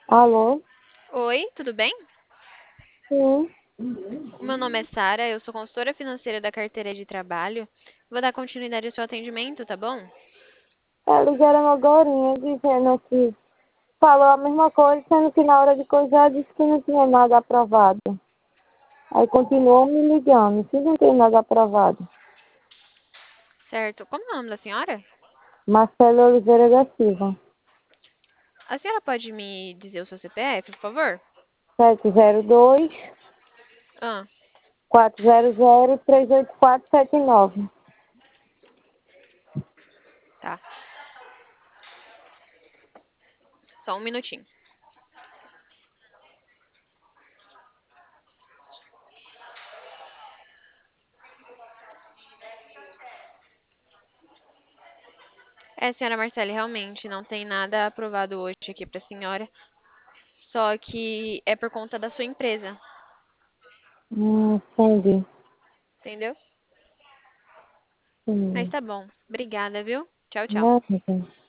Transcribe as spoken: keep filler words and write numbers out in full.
Alô? Oi, tudo bem? Sim. O meu nome é Sara, eu sou consultora financeira da carteira de trabalho. Vou dar continuidade ao seu atendimento, tá bom? Eles ligaram agorinha dizendo que falou a mesma coisa, sendo que na hora de coisar disse que não tinha nada aprovado. Aí continuou me ligando, se não tem nada aprovado. Certo. Como é o nome da senhora? Marcelo Oliveira da Silva, A senhora pode me dizer o seu C P F, por favor? sete zero dois, Ah, quatro zero zero, três oito quatro sete nove. tá. Só um minutinho. É, senhora Marcele, realmente não tem nada aprovado hoje aqui pra senhora. Só que é por conta da sua empresa, Hum, entendi. entendeu? Mas Entendi. tá bom. Obrigada, viu? Tchau, tchau. Nada.